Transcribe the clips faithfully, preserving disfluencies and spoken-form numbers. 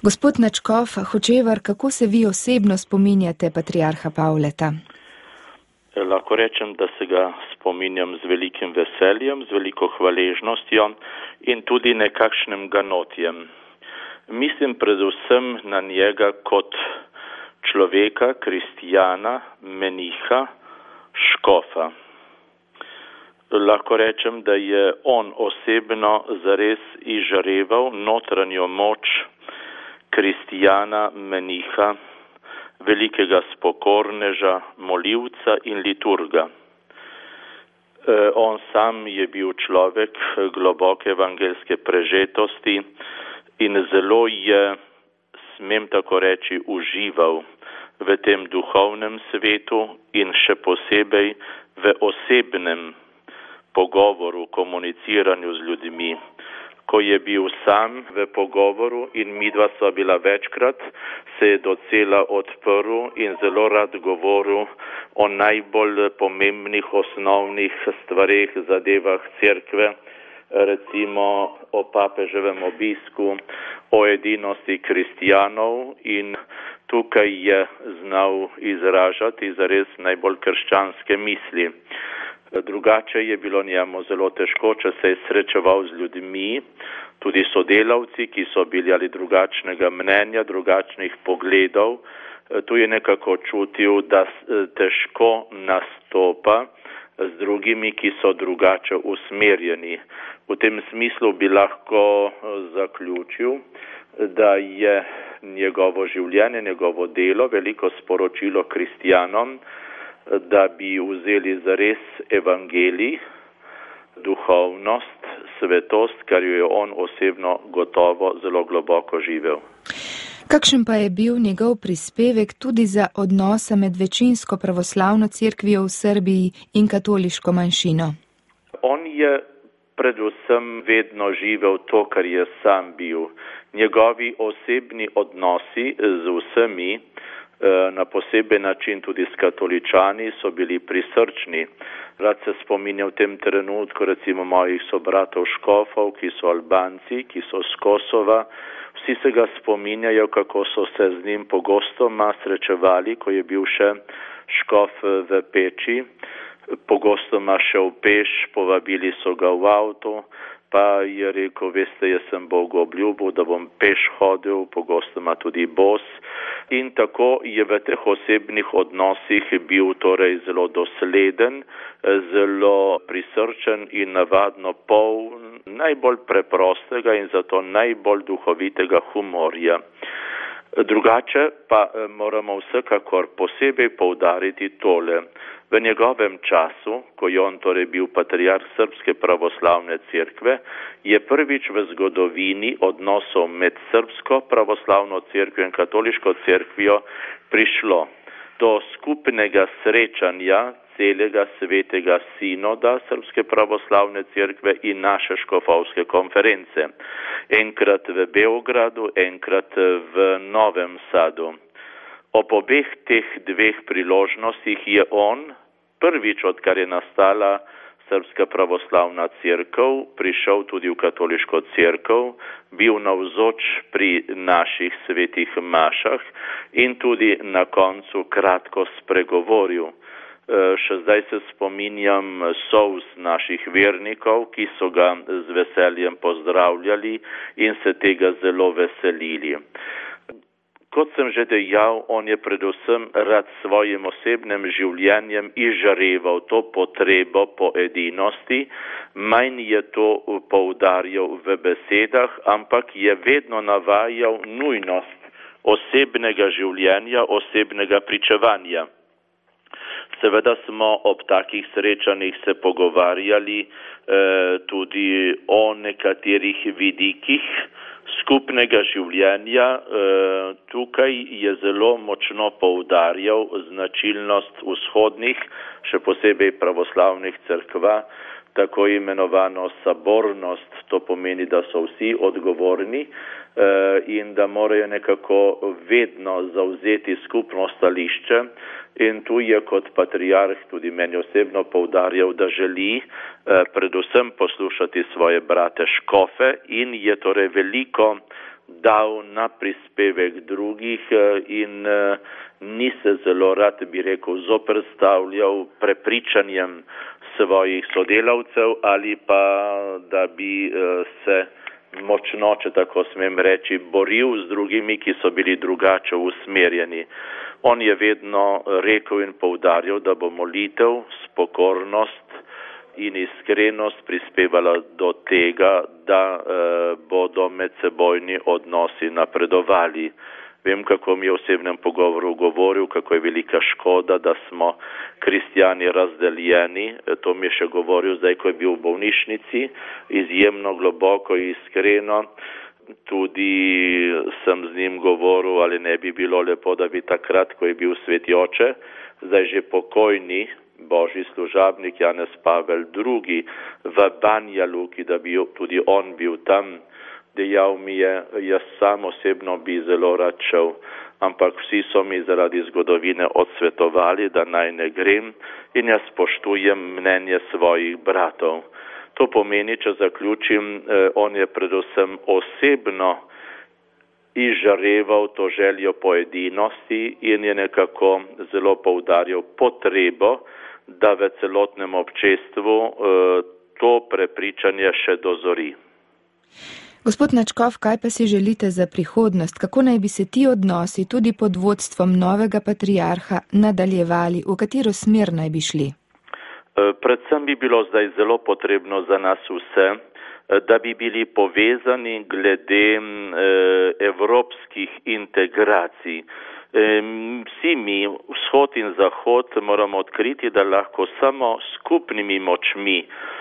Gospod Načkov Hočevar, kako se vi osebno spominjate patriarha Pavleta? Lahko rečem, da se ga spominjam z velikim veseljem, z veliko hvaležnostjo in tudi nekakšnim ganotjem. Mislim predvsem na njega kot človeka, kristijana, meniha, škofa. Lahko rečem, da je on osebno zares izžareval notranjo moč kristijana, meniha, velikega spokorneža, molivca in liturga. On sam je bil človek globoke evangelske prežetosti in zelo je, smem tako reči, užival v tem duhovnem svetu in še posebej v osebnem pogovoru, komuniciranju z ljudmi. Ko je bil sam v pogovoru in midva sva bila večkrat, se je docela odprl in zelo rad govoril o najbolj pomembnih osnovnih stvareh, zadevah cerkve, recimo o papeževem obisku, o edinosti kristijanov in tukaj je znal izražati zares najbolj krščanske misli. Drugače je bilo njemu zelo težko, če se je srečeval z ljudmi, tudi sodelavci, ki so bili ali drugačnega mnenja, drugačnih pogledov. Tu je nekako čutil, da težko nastopa z drugimi, ki so drugače usmerjeni. V tem smislu bi lahko zaključil, da je njegovo življenje, njegovo delo veliko sporočilo kristijanom, da bi vzeli zares evangelij, duhovnost, svetost, kar jo je on osebno gotovo zelo globoko živel. Kakšen pa je bil njegov prispevek tudi za odnose med večinsko pravoslavno cerkvijo v Srbiji in katoliško manjšino? On je predvsem vedno živel to, kar je sam bil. Njegovi osebni odnosi z vsemi, na poseben način tudi s katoličani, so bili prisrčni. Rad se spominjam v tem trenutku recimo mojih sobratov škofov, ki so Albanci, ki so z Kosova. Vsi se ga spominjajo, kako so se z njim pogostoma srečevali, ko je bil še škof v Peči. Pogostoma šel peš, povabili so ga v avto, pa je rekel, veste, jaz sem Bogu obljubil, da bom peš hodil, pogostoma tudi bos. In tako je v teh osebnih odnosih bil torej zelo dosleden, zelo prisrčen in navadno poln najbolj preprostega in zato najbolj duhovitega humorja. Drugače pa moramo vsekakor posebej poudariti tole. V njegovem času, ko je on torej bil patriarh Srbske pravoslavne cerkve, je prvič v zgodovini odnosov med Srbsko pravoslavno cerkvijo in katoliško cerkvijo prišlo do skupnega srečanja celega svetega sinoda Srbske pravoslavne cerkve in naše škofovske konference. Enkrat v Beogradu, enkrat v Novem Sadu. Ob obeh teh dveh priložnostih je on, prvič odkar je nastala Srbska pravoslavna cerkev, prišel tudi v katoliško cerkev, bil navzoč pri naših svetih mašah in tudi na koncu kratko spregovoril. Še zdaj se spominjam solz naših vernikov, ki so ga z veseljem pozdravljali in se tega zelo veselili. Kot sem že dejal, on je predvsem rad svojim osebnim življenjem izžareval to potrebo po edinosti, manj je to poudarjal v besedah, ampak je vedno navajal nujnost osebnega življenja, osebnega pričevanja. Seveda smo ob takih srečanjih se pogovarjali eh, tudi o nekaterih vidikih skupnega življenja. Eh, tukaj je zelo močno poudarjal značilnost vzhodnih, še posebej pravoslavnih cerkva, tako imenovano sabornost, to pomeni, da so vsi odgovorni eh, in da morajo nekako vedno zavzeti skupno stališče. In tu je kot patriarh tudi meni osebno poudarjal, da želi eh, predvsem poslušati svoje brate škofe in je torej veliko dal na prispevek drugih in ni se zelo rad, bi rekel, zoperstavljal prepričanjem svojih sodelavcev ali pa da bi se močno, če tako smem reči, boril z drugimi, ki so bili drugače usmerjeni. On je vedno rekel in poudarjal, da bo molitev, spokornost in iskrenost prispevala do tega, da eh, bodo medsebojni odnosi napredovali. Vem, kako mi je v osebnem pogovoru govoril, kako je velika škoda, da smo kristjani razdeljeni. To mi je še govoril zdaj, ko je bil v bolnišnici, izjemno globoko in iskreno. Tudi sem z njim govoril, ali ne bi bilo lepo, da bi takrat, ko je bil sveti oče, zdaj že pokojni božji služabnik Janez Pavel drugi v Banja Luki, da bi tudi on bil tam. Dejal mi je, jaz sam osebno bi zelo rad šel, ampak vsi so mi zaradi zgodovine odsvetovali, da naj ne grem in jaz spoštujem mnenje svojih bratov. To pomeni, če zaključim, on je predvsem osebno izžareval to željo po edinosti in je nekako zelo poudarjal potrebo, da v celotnem občestvu to prepričanje še dozori. Gospod Načkov, kaj pa si želite za prihodnost? Kako naj bi se ti odnosi tudi pod vodstvom novega patriarha nadaljevali? V katero smer naj bi šli? Predvsem bi bilo zdaj zelo potrebno za nas vse, da bi bili povezani glede evropskih integracij. Vsi mi, vzhod in zahod, moramo odkriti, da lahko samo skupnimi močmi,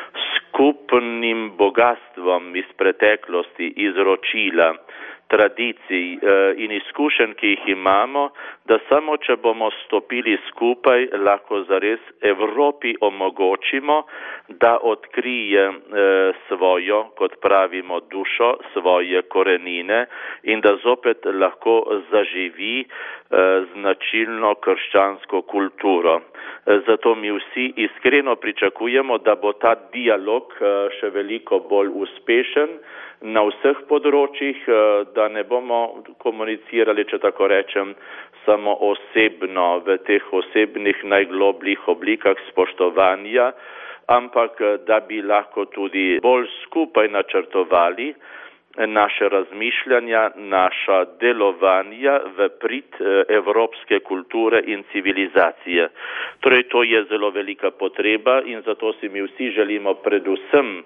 skupnim bogatstvom iz preteklosti, izročila, tradicij in izkušenj, ki jih imamo, da samo če bomo stopili skupaj, lahko zares Evropi omogočimo, da odkrije svojo, kot pravimo, dušo, svoje korenine in da zopet lahko zaživi značilno krščansko kulturo. Zato mi vsi iskreno pričakujemo, da bo ta dialog še veliko bolj uspešen na vseh področjih, da ne bomo komunicirali, če tako rečem, samo osebno v teh osebnih najglobljih oblikah spoštovanja, ampak da bi lahko tudi bolj skupaj načrtovali naše razmišljanja, naša delovanja v prid evropske kulture in civilizacije. Torej, to je zelo velika potreba in zato si mi vsi želimo predvsem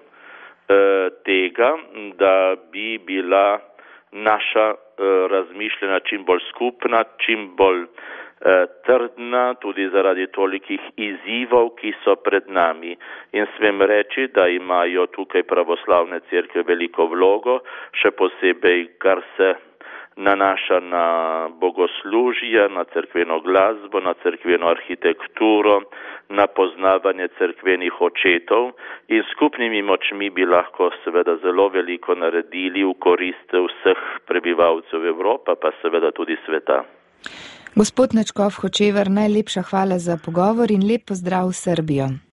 tega, da bi bila naša razmišljanja čim bolj skupna, čim bolj trdna, tudi zaradi tolikih izzivov, ki so pred nami. In smem reči, da imajo tukaj pravoslavne cerkve veliko vlogo, še posebej, kar se nanaša na bogoslužje, na cerkveno glasbo, na cerkveno arhitekturo, na poznavanje cerkvenih očetov in skupnimi močmi bi lahko seveda zelo veliko naredili v korist vseh prebivalcev Evrope, pa seveda tudi sveta. Gospod Načkov Hočevar, najlepša hvala za pogovor in lep pozdrav v Srbijo.